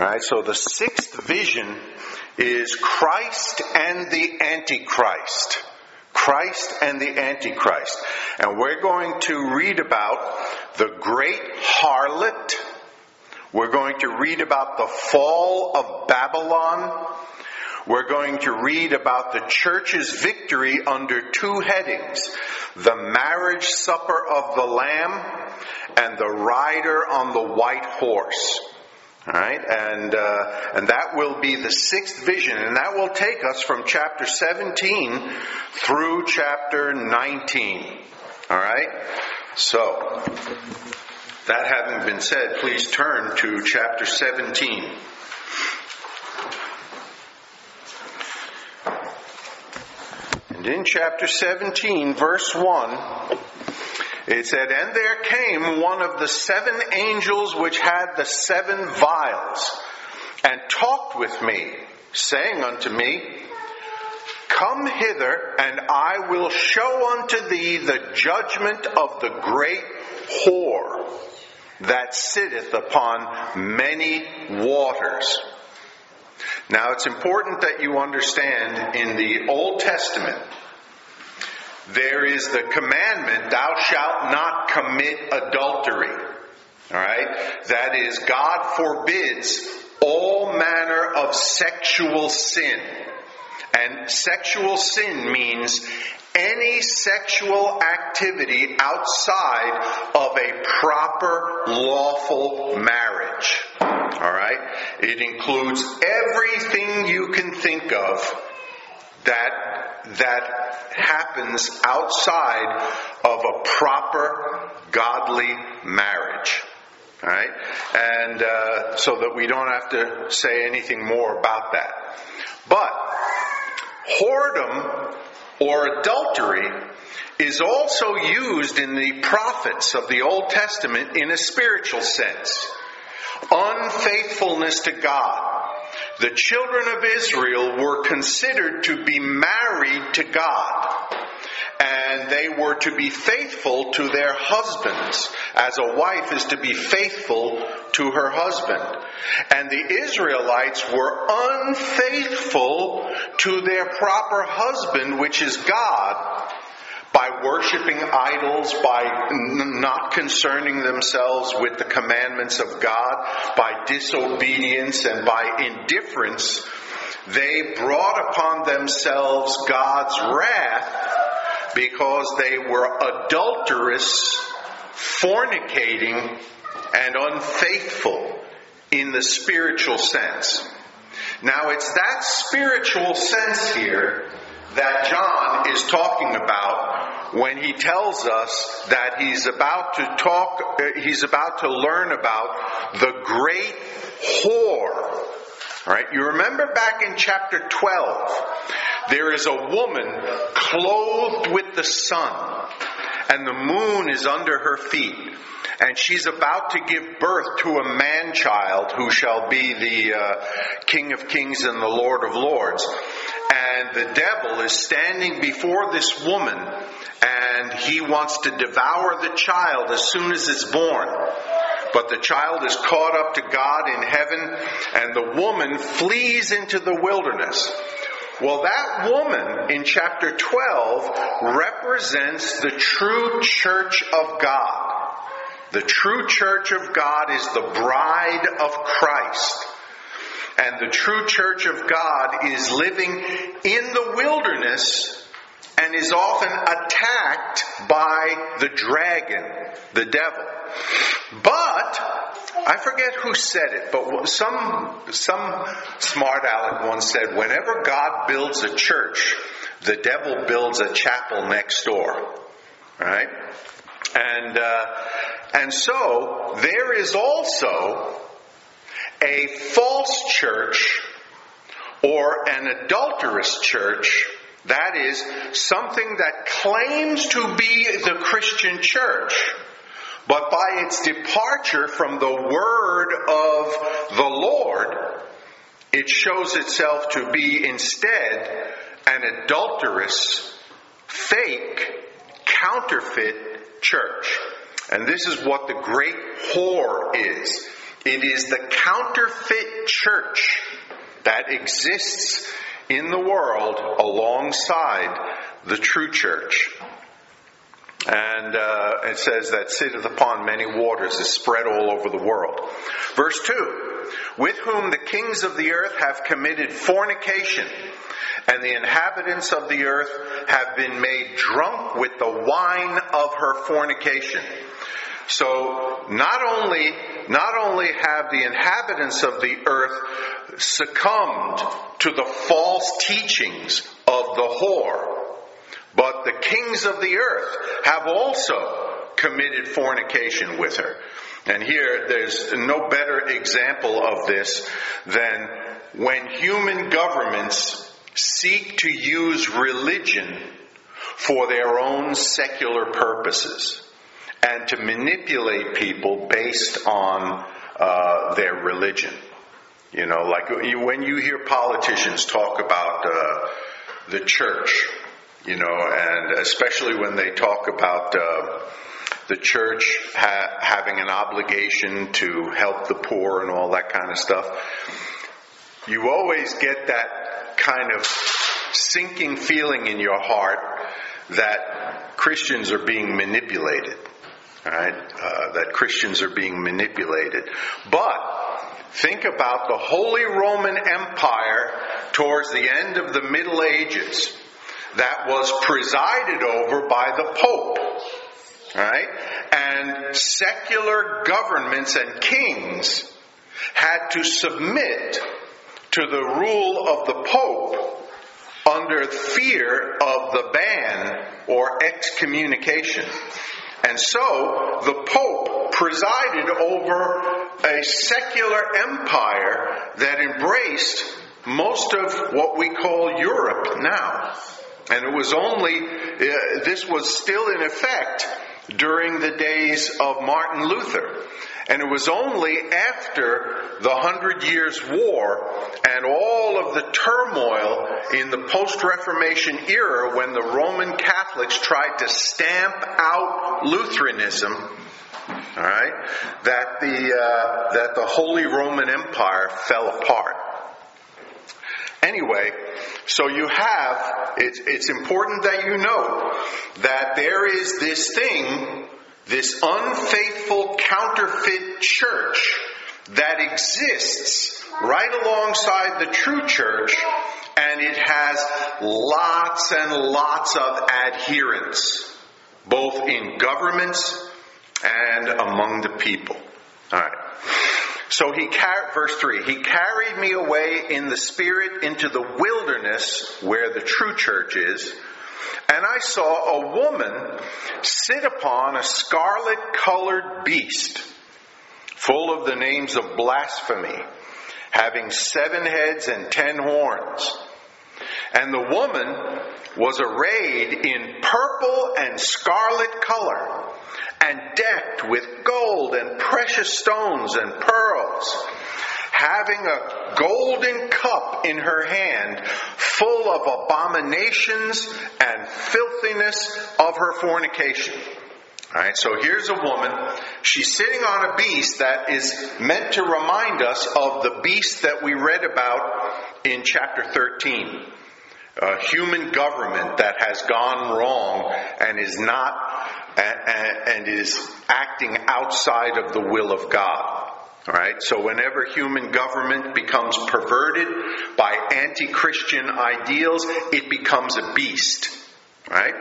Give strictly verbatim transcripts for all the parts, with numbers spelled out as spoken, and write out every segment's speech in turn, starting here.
All right, so the sixth vision is Christ and the Antichrist. Christ and the Antichrist. And we're going to read about the great harlot. We're going to read about the fall of Babylon. We're going to read about the church's victory under two headings: the marriage supper of the Lamb and the rider on the white horse. All right, and uh, and that will be the sixth vision, and that will take us from chapter seventeen through chapter nineteen. All right, so that having been said, please turn to chapter seventeen. And in chapter seventeen, verse one, it said, "And there came one of the seven angels which had the seven vials, and talked with me, saying unto me, Come hither, and I will show unto thee the judgment of the great whore that sitteth upon many waters." Now, it's important that you understand, in the Old Testament, there is the commandment, "Thou shalt not commit adultery." All right? That is, God forbids all manner of sexual sin. And sexual sin means any sexual activity outside of a proper, lawful marriage. All right? It includes everything you can think of that that happens outside of a proper, godly marriage. All right? And uh, so that we don't have to say anything more about that. But whoredom or adultery is also used in the prophets of the Old Testament in a spiritual sense. Unfaithfulness to God. The children of Israel were considered to be married to God, and they were to be faithful to their husbands, as a wife is to be faithful to her husband. And the Israelites were unfaithful to their proper husband, which is God, by worshiping idols, by n- not concerning themselves with the commandments of God, by disobedience and by indifference. They brought upon themselves God's wrath because they were adulterous, fornicating, and unfaithful in the spiritual sense. Now, it's that spiritual sense here that John is talking about when he tells us that he's about to talk, he's about to learn about the great whore. All right, you remember back in chapter twelve, there is a woman clothed with the sun, and the moon is under her feet. And she's about to give birth to a man-child who shall be the uh, King of Kings and the Lord of Lords. And the devil is standing before this woman, and he wants to devour the child as soon as it's born. But the child is caught up to God in heaven, and the woman flees into the wilderness. Well, that woman in chapter twelve represents the true church of God. The true church of God is the bride of Christ. And the true church of God is living in the wilderness and is often attacked by the dragon, the devil. But, I forget who said it, but some, some smart aleck once said, whenever God builds a church, the devil builds a chapel next door. Right? And, uh, and so, there is also a false church or an adulterous church, that is, something that claims to be the Christian church, but by its departure from the word of the Lord, it shows itself to be instead an adulterous, fake, counterfeit church. And this is what the great whore is. It is the counterfeit church that exists in the world alongside the true church. And uh, it says that sitteth upon many waters is spread all over the world. Verse two, with whom the kings of the earth have committed fornication, and the inhabitants of the earth have been made drunk with the wine of her fornication. So not only, not only have the inhabitants of the earth succumbed to the false teachings of the whore, but the kings of the earth have also committed fornication with her. And here, there's no better example of this than when human governments seek to use religion for their own secular purposes and to manipulate people based on uh, their religion. You know, like when you hear politicians talk about uh, the church, you know, and especially when they talk about uh, the church ha- having an obligation to help the poor and all that kind of stuff, you always get that kind of sinking feeling in your heart that Christians are being manipulated. All right? Uh, that Christians are being manipulated. But think about the Holy Roman Empire towards the end of the Middle Ages that was presided over by the Pope. All right? And secular governments and kings had to submit to the rule of the Pope under fear of the ban or excommunication. And so the Pope presided over a secular empire that embraced most of what we call Europe now. And it was only, uh, this was still in effect during the days of Martin Luther. And it was only after the Hundred Years' War and all of the turmoil in the post-Reformation era when the Roman Catholics tried to stamp out Lutheranism, all right, that the uh, that the Holy Roman Empire fell apart. Anyway, so you have, it's, it's important that you know that there is this thing, this unfaithful counterfeit church that exists right alongside the true church, and it has lots and lots of adherents, both in governments and among the people. All right. So he car- verse three, he carried me away in the spirit into the wilderness where the true church is, and I saw a woman sit upon a scarlet-colored beast, full of the names of blasphemy, having seven heads and ten horns. And the woman was arrayed in purple and scarlet color, and decked with gold and precious stones and pearls, having a golden cup in her hand, full of abominations and filthiness of her fornication. All right, so here's a woman. She's sitting on a beast that is meant to remind us of the beast that we read about in chapter thirteen. A human government that has gone wrong and is not and is acting outside of the will of God. All right? So whenever human government becomes perverted by anti-Christian ideals, it becomes a beast. Right?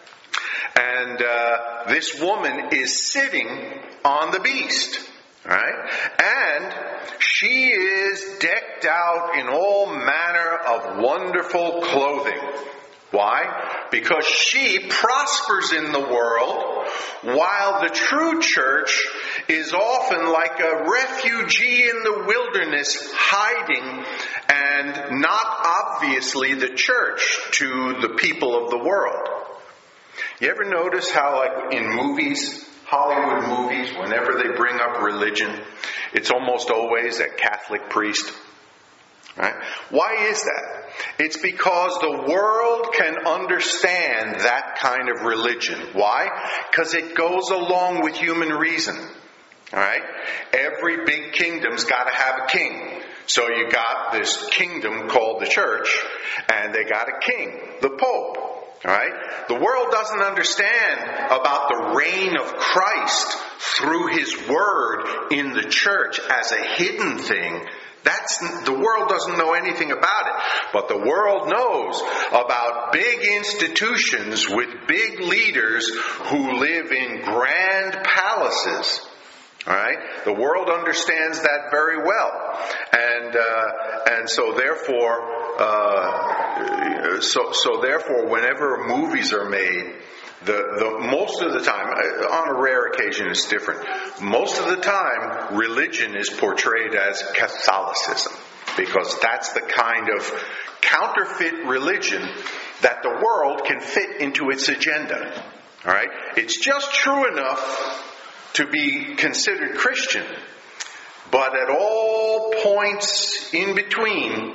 And uh, this woman is sitting on the beast. Right? And she is decked out in all manner of wonderful clothing. Why? Because she prospers in the world, while the true church is often like a refugee in the wilderness, hiding and not obviously the church to the people of the world. You ever notice how, like in movies, Hollywood movies, whenever they bring up religion, it's almost always a Catholic priest? Right? Why is that? It's because the world can understand that kind of religion. Why? Because it goes along with human reason. All right? Every big kingdom's got to have a king. So you got this kingdom called the church, and they got a king, the Pope. All right? The world doesn't understand about the reign of Christ through His Word in the church as a hidden thing. That's, the world doesn't know anything about it. But the world knows about big institutions with big leaders who live in grand palaces. All right? The world understands that very well. And uh, and so therefore uh, so so therefore whenever movies are made, The, the most of the time, on a rare occasion it's different, most of the time religion is portrayed as Catholicism, because that's the kind of counterfeit religion that the world can fit into its agenda. All right? It's just true enough to be considered Christian, but at all points in between,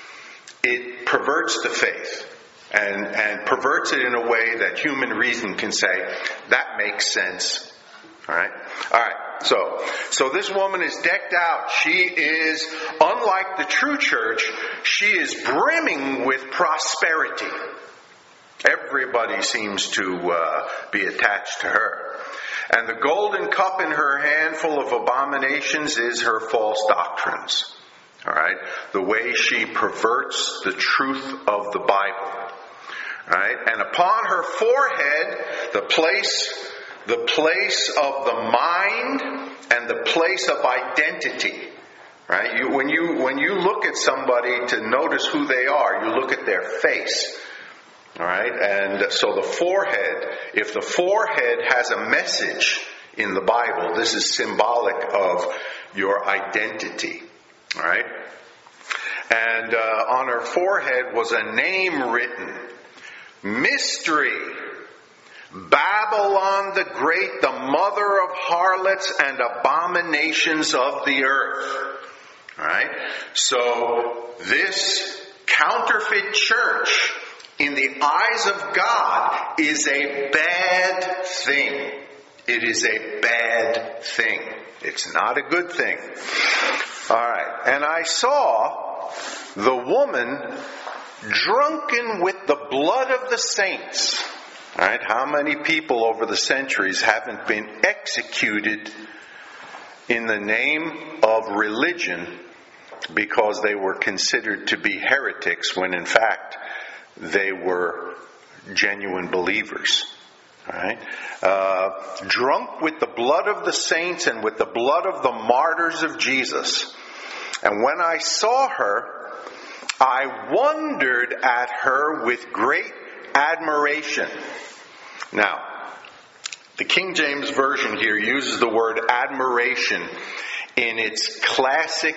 it perverts the faith. And, and perverts it in a way that human reason can say, that makes sense. Alright? Alright, so, so this woman is decked out. She is, unlike the true church, she is brimming with prosperity. Everybody seems to uh, be attached to her. And the golden cup in her hand full of abominations is her false doctrines. Alright? The way she perverts the truth of the Bible. Right? And upon her forehead, the place, the place of the mind and the place of identity. Right? You, when you when you look at somebody to notice who they are, you look at their face. All right? And so the forehead, if the forehead has a message in the Bible, this is symbolic of your identity. All right? And uh, on her forehead was a name written. Mystery. Babylon the Great, the mother of harlots and abominations of the earth. Alright? So, this counterfeit church, in the eyes of God, is a bad thing. It is a bad thing. It's not a good thing. Alright. And I saw the woman drunken with the blood of the saints. All right, how many people over the centuries haven't been executed in the name of religion because they were considered to be heretics when in fact they were genuine believers? All right, uh, drunk with the blood of the saints and with the blood of the martyrs of Jesus. And when I saw her, I wondered at her with great admiration. Now, the King James Version here uses the word admiration in its classic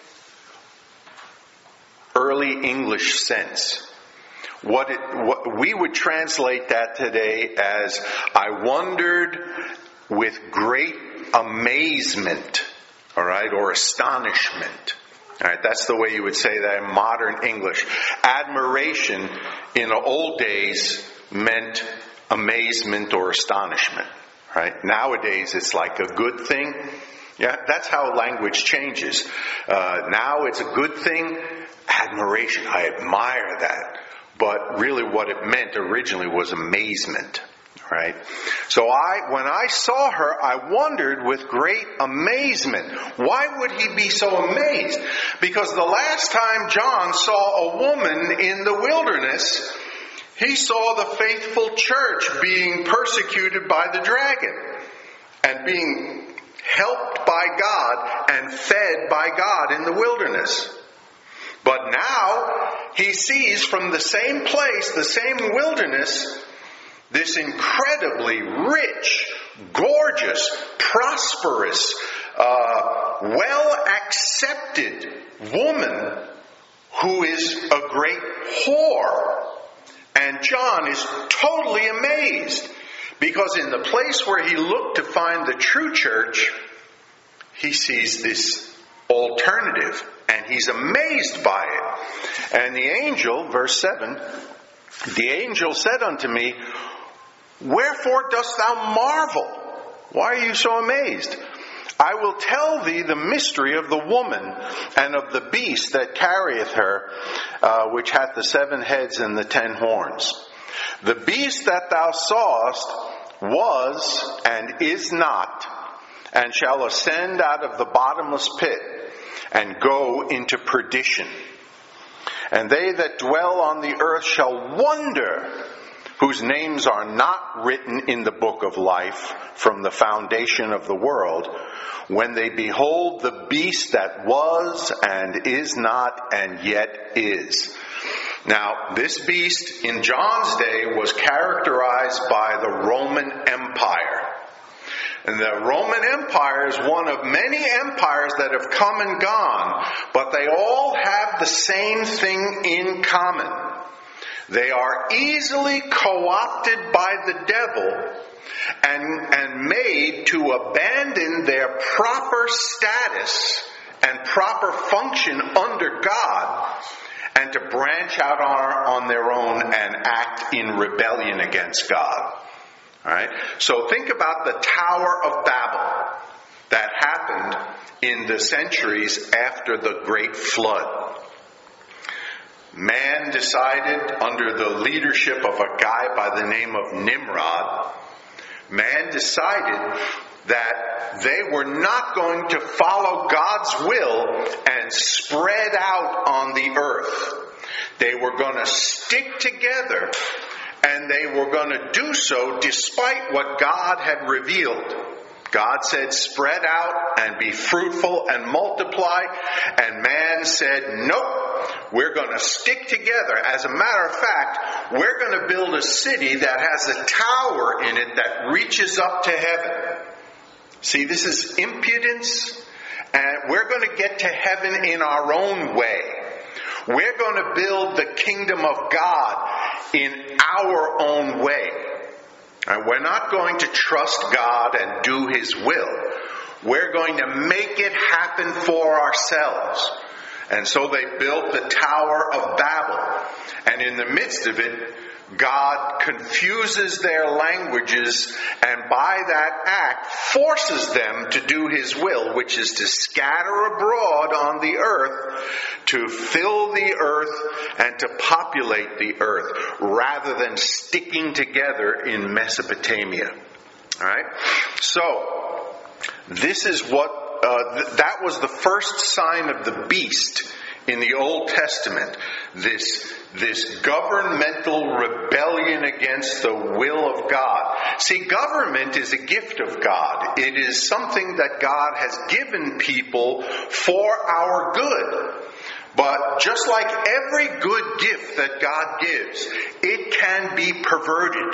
early English sense. What, it, what we would translate that today as, I wondered with great amazement, all right, or astonishment. All right, that's the way you would say that in modern English. Admiration in the old days meant amazement or astonishment. Right? Nowadays, it's like a good thing. Yeah, that's how language changes. Uh, now it's a good thing. Admiration. I admire that. But really, what it meant originally was amazement. Right? So I, when I saw her, I wondered with great amazement. Why would he be so amazed? Because the last time John saw a woman in the wilderness, he saw the faithful church being persecuted by the dragon and being helped by God and fed by God in the wilderness. But now he sees from the same place, the same wilderness, this incredibly rich, gorgeous, prosperous, uh, well-accepted woman who is a great whore. And John is totally amazed because in the place where he looked to find the true church, he sees this alternative and he's amazed by it. And the angel, verse seven, the angel said unto me, Wherefore dost thou marvel? Why are you so amazed? I will tell thee the mystery of the woman and of the beast that carrieth her, uh, which hath the seven heads and the ten horns. The beast that thou sawest was and is not, and shall ascend out of the bottomless pit, and go into perdition. And they that dwell on the earth shall wonder, whose names are not written in the book of life from the foundation of the world, when they behold the beast that was and is not and yet is. Now, this beast in John's day was characterized by the Roman Empire. And the Roman Empire is one of many empires that have come and gone, but they all have the same thing in common. They are easily co-opted by the devil and, and made to abandon their proper status and proper function under God, and to branch out on, on their own and act in rebellion against God. All right? So think about the Tower of Babel that happened in the centuries after the Great Flood. Man decided, under the leadership of a guy by the name of Nimrod, man decided that they were not going to follow God's will and spread out on the earth. They were going to stick together, and they were going to do so despite what God had revealed. God said, spread out and be fruitful and multiply. And man said, nope, we're going to stick together. As a matter of fact, we're going to build a city that has a tower in it that reaches up to heaven. See, this is impudence. And we're going to get to heaven in our own way. We're going to build the kingdom of God in our own way. And we're not going to trust God and do His will. We're going to make it happen for ourselves. And so they built the Tower of Babel. And in the midst of it, God confuses their languages, and by that act forces them to do His will, which is to scatter abroad on the earth, to fill the earth and to populate the earth, rather than sticking together in Mesopotamia. All right? So, this is what, uh, th- that was the first sign of the beast in the Old Testament. This This governmental rebellion against the will of God. See, government is a gift of God. It is something that God has given people for our good. But just like every good gift that God gives, it can be perverted.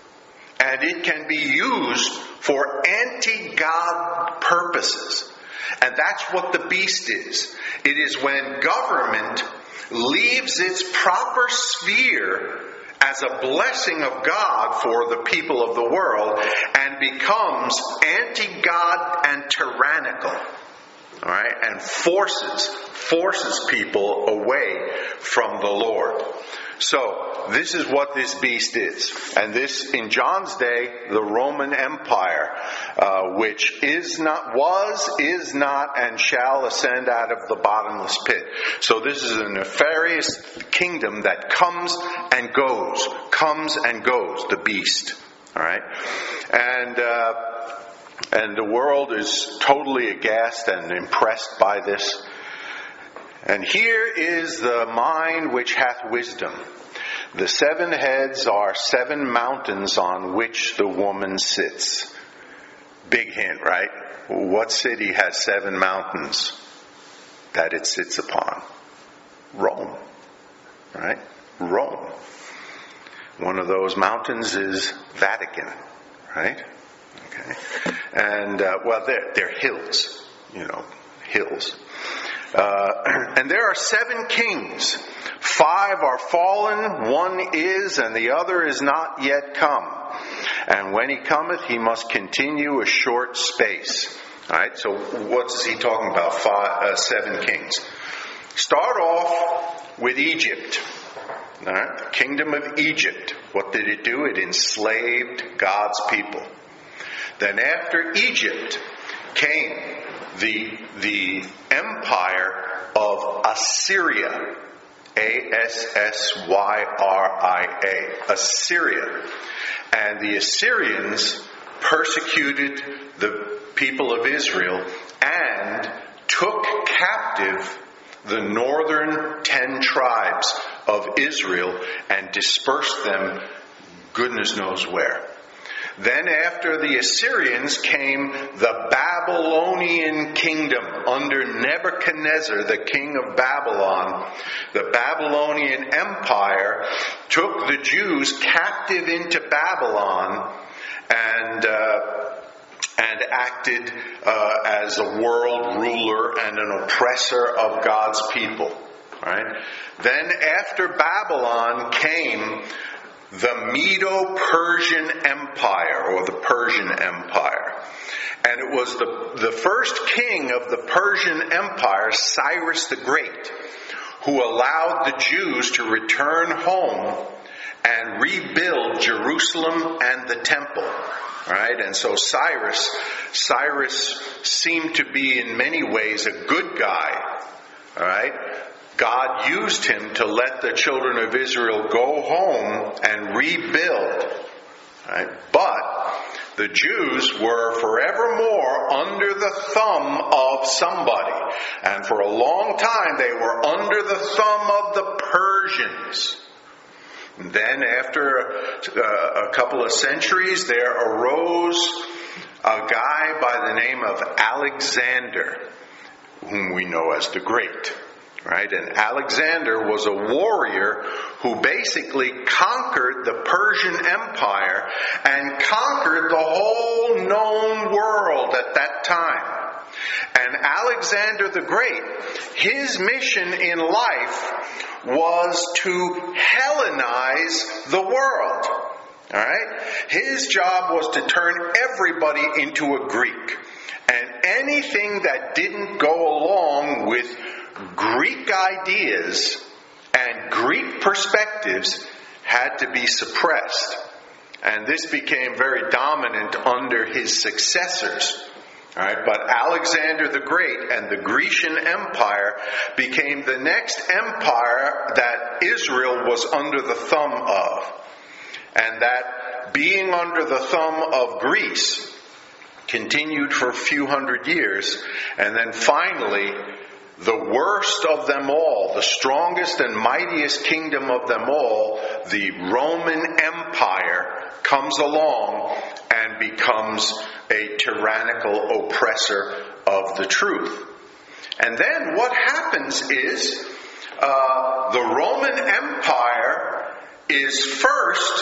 And it can be used for anti-God purposes. And that's what the beast is. It is when government leaves its proper sphere as a blessing of God for the people of the world and becomes anti-God and tyrannical. All right, and forces forces people away from the Lord. So this is what this beast is, and this in John's day, the Roman Empire, uh, which is not, was, is not, and shall ascend out of the bottomless pit. So this is a nefarious kingdom that comes and goes, comes and goes. The beast. All right, and. Uh, And the world is totally aghast and impressed by this. And here is the mind which hath wisdom. The seven heads are seven mountains on which the woman sits. Big hint, right? What city has seven mountains that it sits upon? Rome. Right? Rome. One of those mountains is Vatican. Right? Okay. And, uh, well, they're, they're hills, you know, hills. Uh, and there are seven kings. Five are fallen, one is, and the other is not yet come. And when he cometh, he must continue a short space. All right, so what is he talking about? Five, uh, seven kings. Start off with Egypt. All right, the kingdom of Egypt. What did it do? It enslaved God's people. Then after Egypt came the, the empire of Assyria. A S S Y R I A. Assyria. And the Assyrians persecuted the people of Israel and took captive the northern ten tribes of Israel and dispersed them goodness knows where. Then after the Assyrians came the Babylonian kingdom under Nebuchadnezzar, the king of Babylon. The Babylonian Empire took the Jews captive into Babylon and uh, and acted uh, as a world ruler and an oppressor of God's people. Right? Then after Babylon came the Medo-Persian Empire, or the Persian Empire. And it was the, the first king of the Persian Empire, Cyrus the Great, who allowed the Jews to return home and rebuild Jerusalem and the temple. Right? And so Cyrus, Cyrus seemed to be in many ways a good guy. All right? God used him to let the children of Israel go home and rebuild. Right? But the Jews were forevermore under the thumb of somebody. And for a long time they were under the thumb of the Persians. And then after uh, a couple of centuries there arose a guy by the name of Alexander, whom we know as the Great. Right? And Alexander was a warrior who basically conquered the Persian Empire and conquered the whole known world at that time. And Alexander the Great, his mission in life was to Hellenize the world. All right? His job was to turn everybody into a Greek. And anything that didn't go along with Greek ideas and Greek perspectives had to be suppressed. And this became very dominant under his successors. All right, but Alexander the Great and the Grecian Empire became the next empire that Israel was under the thumb of. And that being under the thumb of Greece continued for a few hundred years, and then finally the worst of them all, the strongest and mightiest kingdom of them all, the Roman Empire, comes along and becomes a tyrannical oppressor of the truth. And then what happens is uh, the Roman Empire is first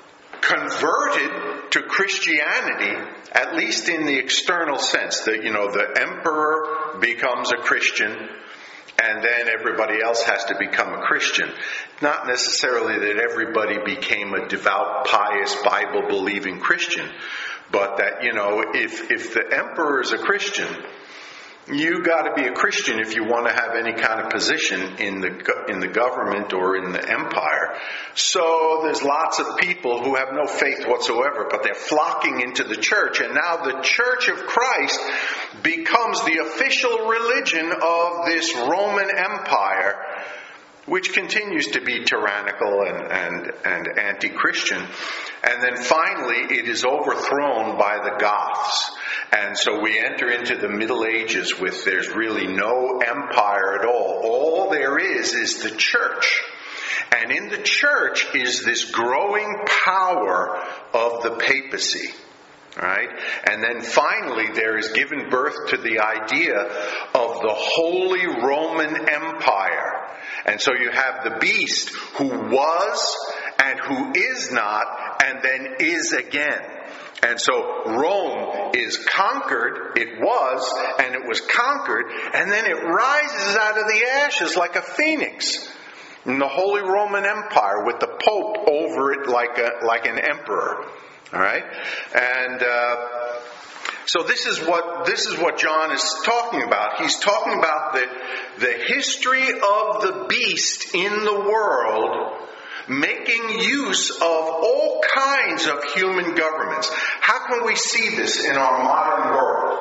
converted to Christianity, at least in the external sense, that, you know, the emperor becomes a Christian and then everybody else has to become a Christian. Not necessarily that everybody became a devout, pious, Bible-believing Christian, but that, you know, if, if the emperor is a Christian, you got to be a Christian if you want to have any kind of position in the in the government or in the empire. So there's lots of people who have no faith whatsoever, but they're flocking into the church, and now the Church of Christ becomes the official religion of this Roman Empire, which continues to be tyrannical and, and, and anti-Christian. And then finally it is overthrown by the Goths. And so we enter into the Middle Ages with there's really no empire at all. All there is is the church. And in the church is this growing power of the papacy. Right? And then finally there is given birth to the idea of the Holy Roman Empire. And so you have the beast who was and who is not and then is again. And so Rome is conquered, it was, and it was conquered, and then it rises out of the ashes like a phoenix in the Holy Roman Empire with the Pope over it like a like an emperor. All right? And uh, so this is what this is what John is talking about. He's talking about the the history of the beast in the world, making use of all kinds of human governments. How can we see this in our modern world?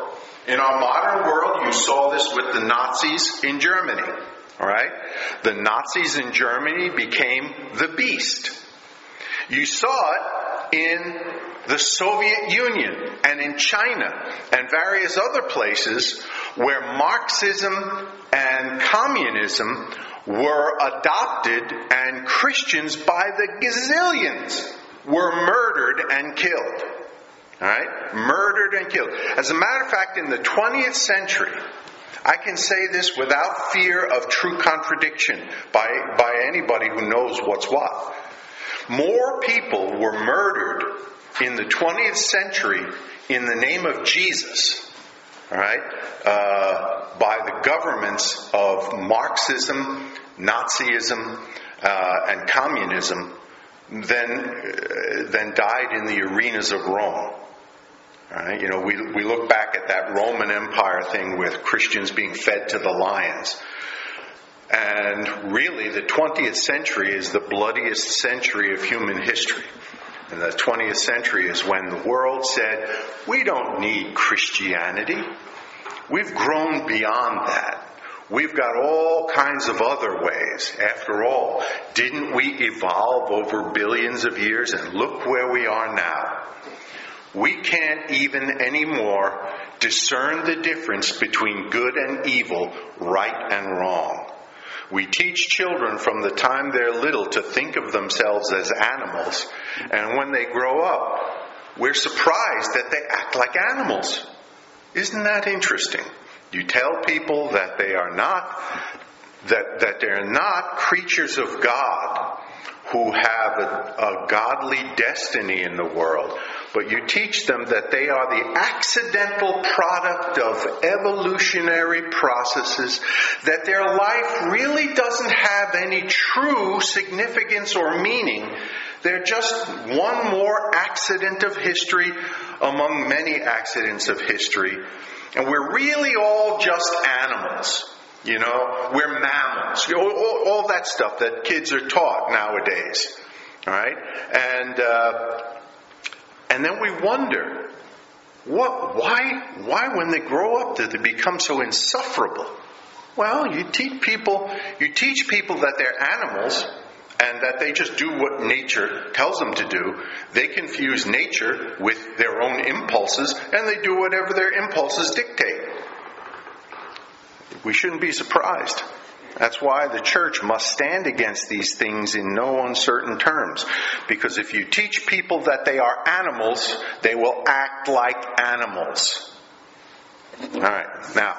In our modern world, you saw this with the Nazis in Germany. All right? The Nazis in Germany became the beast. You saw it in the Soviet Union and in China and various other places where Marxism and communism were adopted, and Christians by the gazillions were murdered and killed. All right? Murdered and killed. As a matter of fact, in the twentieth century, I can say this without fear of true contradiction by, by anybody who knows what's what. More people were murdered in the twentieth century in the name of Jesus, all right, uh, by the governments of Marxism, Nazism, uh, and communism than, uh, than died in the arenas of Rome. All right, you know, we we look back at that Roman Empire thing with Christians being fed to the lions. And really, the twentieth century is the bloodiest century of human history. And the twentieth century is when the world said, we don't need Christianity. We've grown beyond that. We've got all kinds of other ways. After all, didn't we evolve over billions of years? And look where we are now. We can't even anymore discern the difference between good and evil, right and wrong. We teach children from the time they're little to think of themselves as animals, and when they grow up, we're surprised that they act like animals. Isn't that interesting? You tell people that they are not that that they're not creatures of God who have a, a godly destiny in the world, but you teach them that they are the accidental product of evolutionary processes, that their life really doesn't have any true significance or meaning. They're just one more accident of history among many accidents of history. And we're really all just animals. You know, we're mammals. You know, all, all that stuff that kids are taught nowadays. All right? And uh, and then we wonder, what? Why? Why, when they grow up, do they become so insufferable? Well, you teach people. You teach people that they're animals, and that they just do what nature tells them to do. They confuse nature with their own impulses, and they do whatever their impulses dictate. We shouldn't be surprised. That's why the church must stand against these things in no uncertain terms. Because if you teach people that they are animals, they will act like animals. All right, now,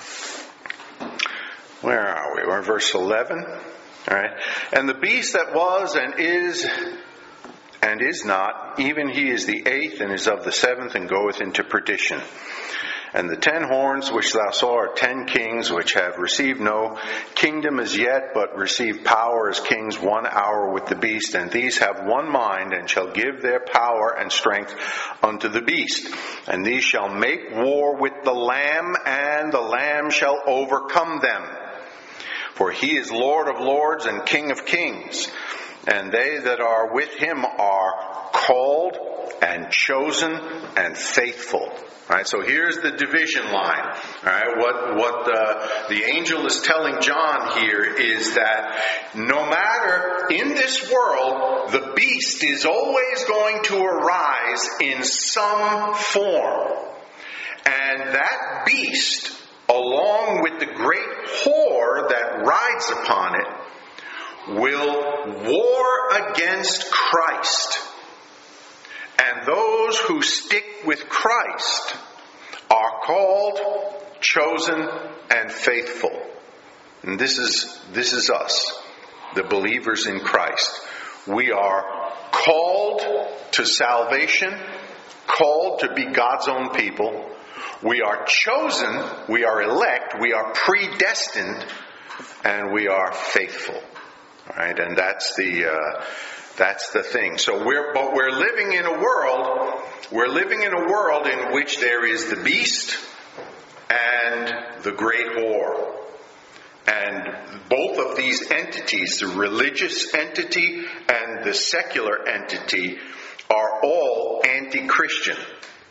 where are we? We're in verse eleven. All right. And the beast that was and is and is not, even he is the eighth and is of the seventh and goeth into perdition. And the ten horns which thou saw are ten kings which have received no kingdom as yet, but receive power as kings one hour with the beast. And these have one mind, and shall give their power and strength unto the beast. And these shall make war with the Lamb, and the Lamb shall overcome them. For he is Lord of lords and King of kings. And they that are with him are called and chosen and faithful. All right, so here's the division line. All right, what what the, the angel is telling John here is that no matter in this world, the beast is always going to arise in some form. And that beast, along with the great whore that rides upon it, will war against Christ. And those who stick with Christ are called, chosen, and faithful. And this is this is us, the believers in Christ. We are called to salvation, called to be God's own people. We are chosen, we are elect, we are predestined, and we are faithful. All right, and that's the uh, that's the thing. So we're but we're living in a world. We're living in a world in which there is the beast and the great whore, and both of these entities, the religious entity and the secular entity, are all anti-Christian.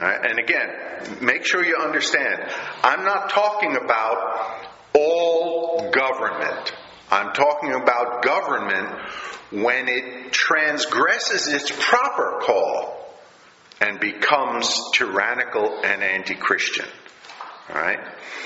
All right? And again, make sure you understand, I'm not talking about all government. I'm talking about government when it transgresses its proper call and becomes tyrannical and anti-Christian. All right?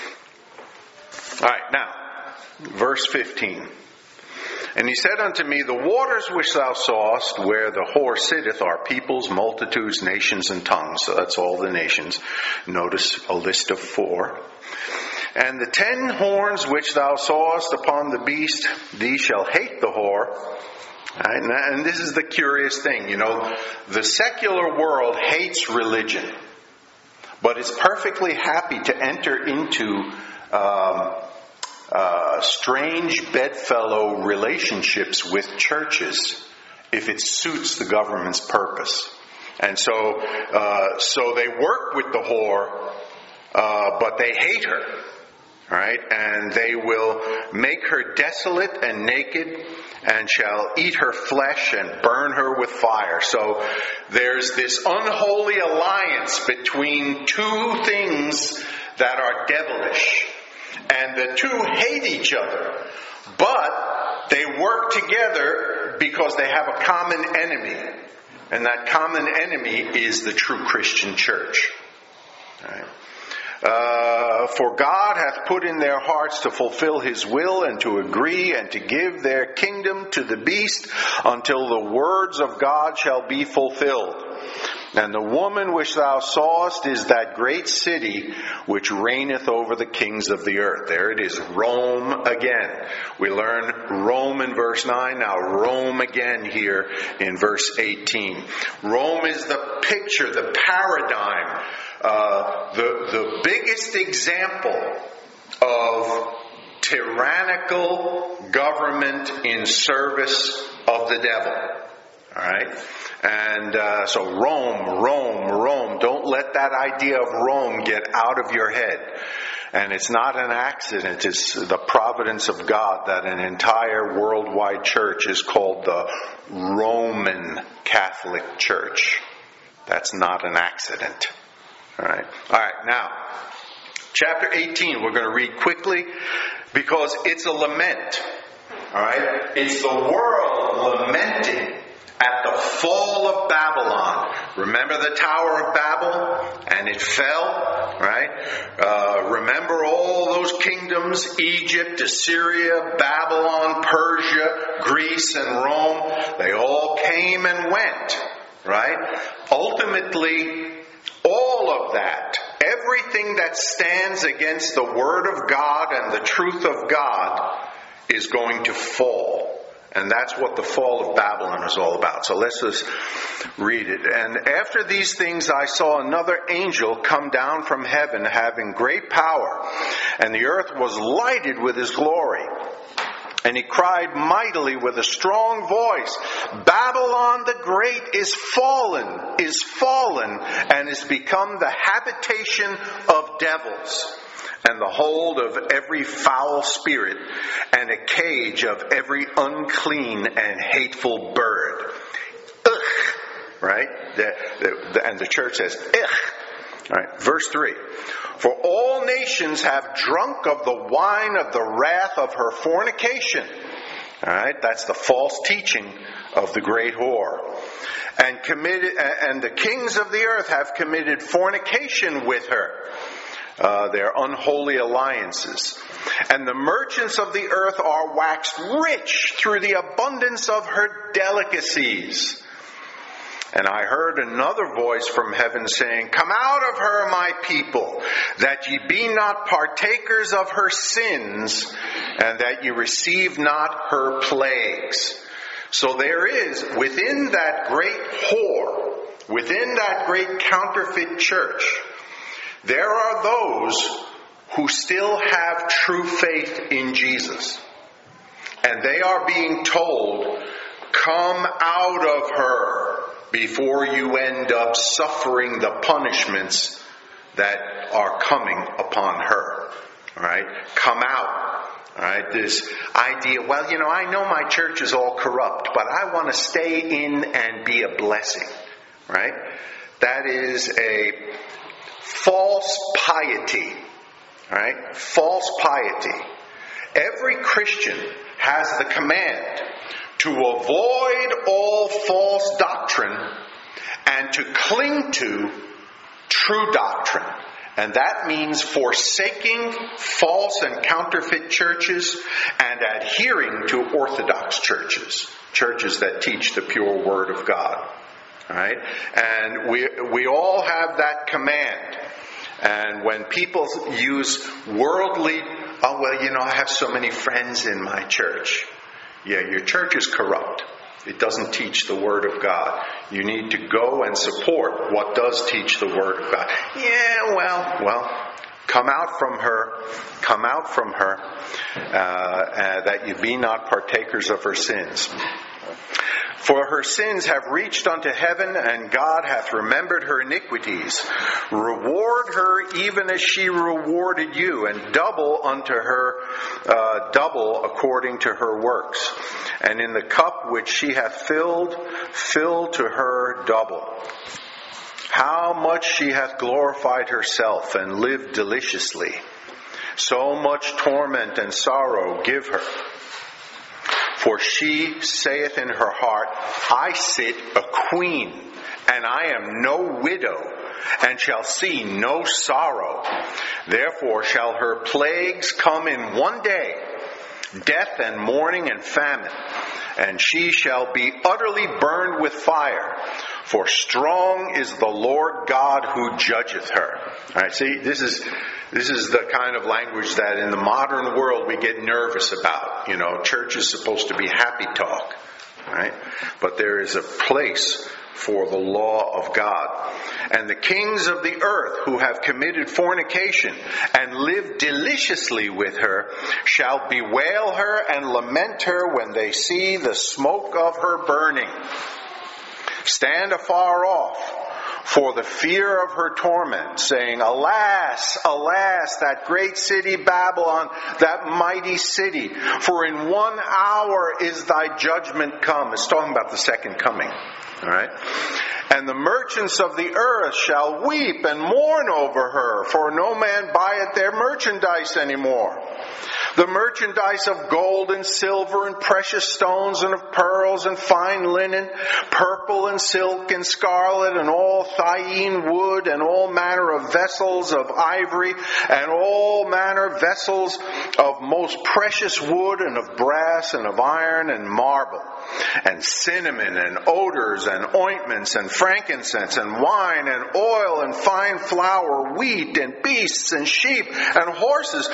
All right, now, verse fifteen. And he said unto me, the waters which thou sawest, where the whore sitteth, are peoples, multitudes, nations, and tongues. So that's all the nations. Notice a list of four. And the ten horns which thou sawest upon the beast, these shall hate the whore. And this is the curious thing, you know, the secular world hates religion, but is perfectly happy to enter into um, uh, strange bedfellow relationships with churches if it suits the government's purpose. And so, uh, so they work with the whore, uh, but they hate her. Right? And they will make her desolate and naked, and shall eat her flesh and burn her with fire. So there's this unholy alliance between two things that are devilish. And the two hate each other, but they work together because they have a common enemy. And that common enemy is the true Christian church. All right? Uh, for God hath put in their hearts to fulfill his will, and to agree, and to give their kingdom to the beast, until the words of God shall be fulfilled. And the woman which thou sawest is that great city which reigneth over the kings of the earth. There it is, Rome again. We learn Rome in verse nine, now Rome again here in verse eighteen. Rome is the picture, the paradigm, uh, the, the biggest example of tyrannical government in service of the devil. All right? And uh, so Rome, Rome, Rome. Don't let that idea of Rome get out of your head. And it's not an accident. It's the providence of God that an entire worldwide church is called the Roman Catholic Church. That's not an accident. All right. All right. Now, chapter eighteen, we're going to read quickly because it's a lament. All right. It's the world lamenting at the fall of Babylon. Remember the Tower of Babel? And it fell, right? Uh, remember all those kingdoms, Egypt, Assyria, Babylon, Persia, Greece, and Rome? They all came and went, right? Ultimately, all of that, everything that stands against the Word of God and the truth of God is going to fall. And that's what the fall of Babylon is all about. So let's just read it. And after these things I saw another angel come down from heaven, having great power, and the earth was lighted with his glory. And he cried mightily with a strong voice, Babylon the Great is fallen, is fallen, and is become the habitation of devils, and the hold of every foul spirit, and a cage of every unclean and hateful bird. Ugh! Right? The, the, the, and the church says, ugh! All right, verse three. For all nations have drunk of the wine of the wrath of her fornication. All right, that's the false teaching of the great whore. And committed, and the kings of the earth have committed fornication with her. Uh, their unholy alliances. And the merchants of the earth are waxed rich through the abundance of her delicacies. And I heard another voice from heaven saying, Come out of her, my people, that ye be not partakers of her sins, and that ye receive not her plagues. So there is, within that great whore, within that great counterfeit church, there are those who still have true faith in Jesus. And they are being told, come out of her before you end up suffering the punishments that are coming upon her. All right? Come out. All right? This idea, well, you know, I know my church is all corrupt, but I want to stay in and be a blessing. Right? That is a false piety. All right? False piety. Every Christian has the command to avoid all false doctrine and to cling to true doctrine. And that means forsaking false and counterfeit churches and adhering to orthodox churches, churches that teach the pure Word of God. All right? And we we all have that command. And when people use worldly, oh, well, you know, I have so many friends in my church. Yeah, your church is corrupt. It doesn't teach the Word of God. You need to go and support what does teach the Word of God. Yeah, well, well, come out from her, come out from her, uh, uh, that you be not partakers of her sins. For her sins have reached unto heaven, and God hath remembered her iniquities. Reward her even as she rewarded you, and double unto her, uh, double according to her works. And in the cup which she hath filled, fill to her double. How much she hath glorified herself, and lived deliciously. So much torment and sorrow give her. For she saith in her heart, I sit a queen, and I am no widow, and shall see no sorrow. Therefore shall her plagues come in one day, death and mourning and famine, and she shall be utterly burned with fire. For strong is the Lord God who judgeth her. All right, see, this is this is the kind of language that in the modern world we get nervous about. You know, church is supposed to be happy talk, right? But there is a place for the law of God. And the kings of the earth who have committed fornication and lived deliciously with her shall bewail her and lament her when they see the smoke of her burning. Stand afar off for the fear of her torment, saying, Alas, alas, that great city Babylon, that mighty city, for in one hour is thy judgment come. It's talking about the second coming. All right? And the merchants of the earth shall weep and mourn over her, for no man buyeth their merchandise anymore. The merchandise of gold and silver and precious stones and of pearls and fine linen, purple and silk and scarlet and all thyine wood and all manner of vessels of ivory and all manner vessels of most precious wood and of brass and of iron and marble and cinnamon and odors and ointments and frankincense and wine and oil and fine flour, wheat and beasts and sheep and horses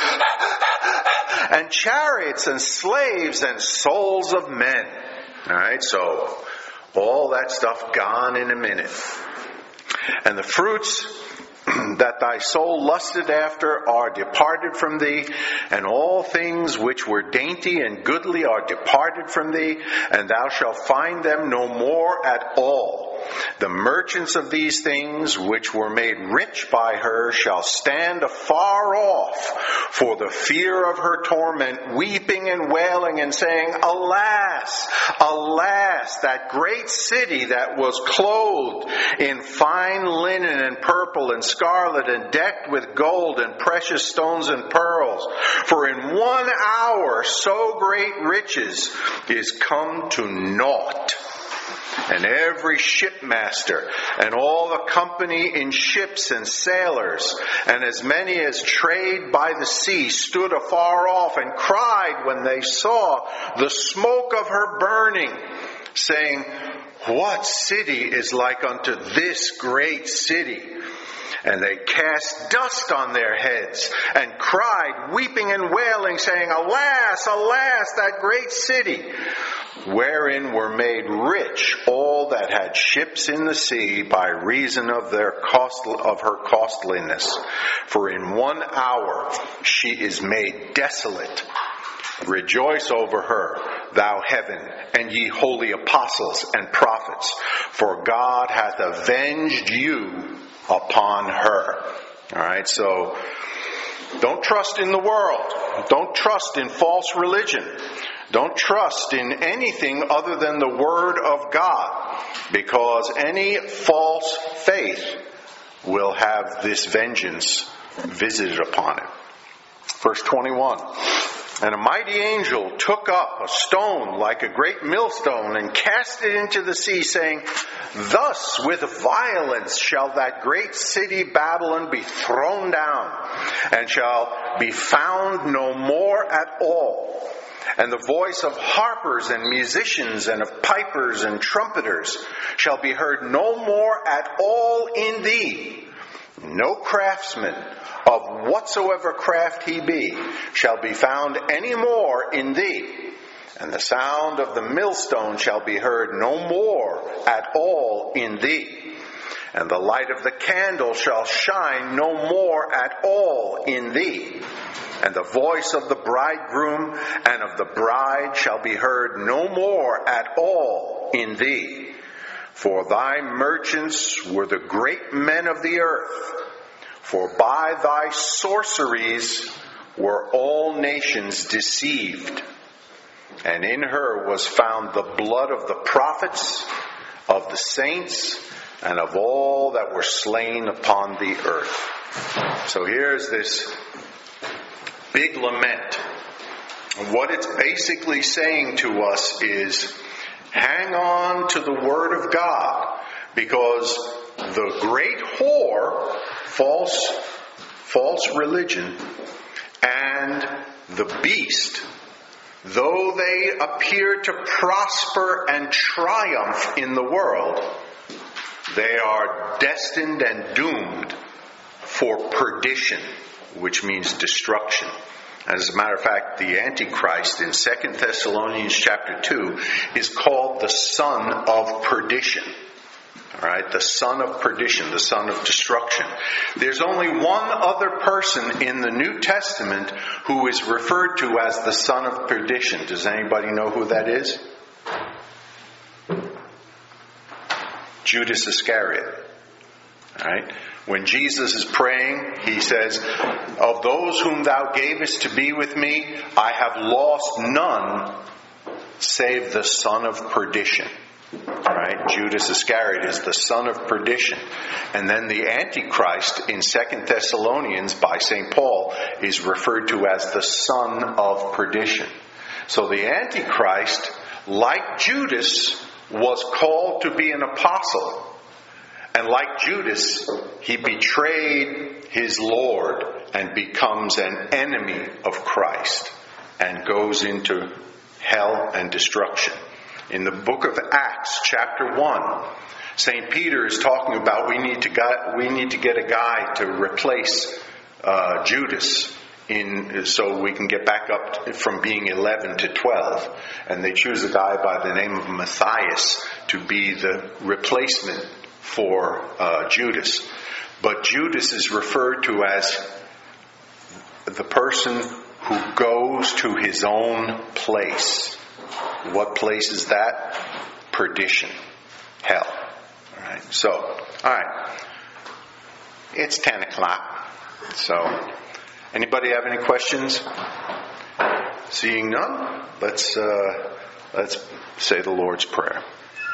and chariots and slaves and souls of men. All right, so all that stuff gone in a minute. And the fruits that thy soul lusted after are departed from thee, and all things which were dainty and goodly are departed from thee, and thou shalt find them no more at all. The merchants of these things, which were made rich by her, shall stand afar off for the fear of her torment, weeping and wailing and saying, Alas, alas, that great city that was clothed in fine linen and purple and scarlet and decked with gold and precious stones and pearls. For in one hour so great riches is come to naught. And every shipmaster, and all the company in ships and sailors, and as many as trade by the sea, stood afar off and cried when they saw the smoke of her burning, saying, What city is like unto this great city? And they cast dust on their heads and cried, weeping and wailing, saying, Alas, alas, that great city, wherein were made rich all that had ships in the sea by reason of their cost of her costliness. For in one hour she is made desolate. Rejoice over her, thou heaven, and ye holy apostles and prophets, for God hath avenged you upon her. All right, so don't trust in the world. Don't trust in false religion. Don't trust in anything other than the Word of God, because any false faith will have this vengeance visited upon it. Verse twenty-one. And a mighty angel took up a stone like a great millstone and cast it into the sea, saying, Thus with violence shall that great city Babylon be thrown down, and shall be found no more at all. And the voice of harpers and musicians and of pipers and trumpeters shall be heard no more at all in thee. No craftsman of whatsoever craft he be shall be found any more in thee. And the sound of the millstone shall be heard no more at all in thee. And the light of the candle shall shine no more at all in thee. And the voice of the bridegroom and of the bride shall be heard no more at all in thee. For thy merchants were the great men of the earth. For by thy sorceries were all nations deceived. And in her was found the blood of the prophets, of the saints, and of all that were slain upon the earth. So here's this big lament. What it's basically saying to us is, hang on to the Word of God, because the great whore, false, false religion, and the beast, though they appear to prosper and triumph in the world, they are destined and doomed for perdition, which means destruction. As a matter of fact, the Antichrist in Second Thessalonians chapter two is called the son of perdition. All right, the son of perdition, the son of destruction. There's only one other person in the New Testament who is referred to as the son of perdition. Does anybody know who that is? Judas Iscariot. All right. When Jesus is praying, he says, Of those whom thou gavest to be with me, I have lost none save the son of perdition. Right? Judas Iscariot is the son of perdition. And then the Antichrist in Second Thessalonians by Saint Paul is referred to as the son of perdition. So the Antichrist, like Judas, was called to be an apostle. And like Judas, he betrayed his Lord and becomes an enemy of Christ and goes into hell and destruction. In the book of Acts, chapter one, Saint Peter is talking about we need to get, we need to get a guy to replace uh, Judas in so we can get back up from being eleven to twelve. And they choose a guy by the name of Matthias to be the replacement for uh, Judas. But Judas is referred to as the person who goes to his own place. What place is that? Perdition. Hell. All right. So, all right. It's ten o'clock. So, anybody have any questions? Seeing none, let's uh, let's say the Lord's Prayer.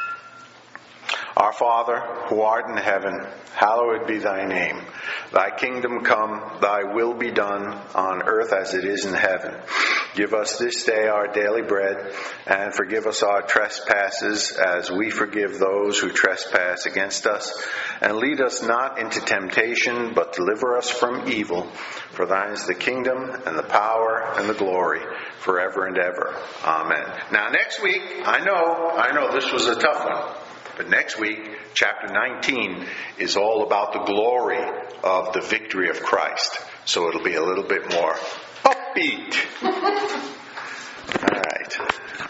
Our Father, who art in heaven, hallowed be thy name. Thy kingdom come, thy will be done, on earth as it is in heaven. Give us this day our daily bread, and forgive us our trespasses, as we forgive those who trespass against us. And lead us not into temptation, but deliver us from evil. For thine is the kingdom, and the power, and the glory, forever and ever. Amen. Now next week, I know, I know this was a tough one. But next week, chapter nineteen is all about the glory of the victory of Christ. So it'll be a little bit more upbeat. All right.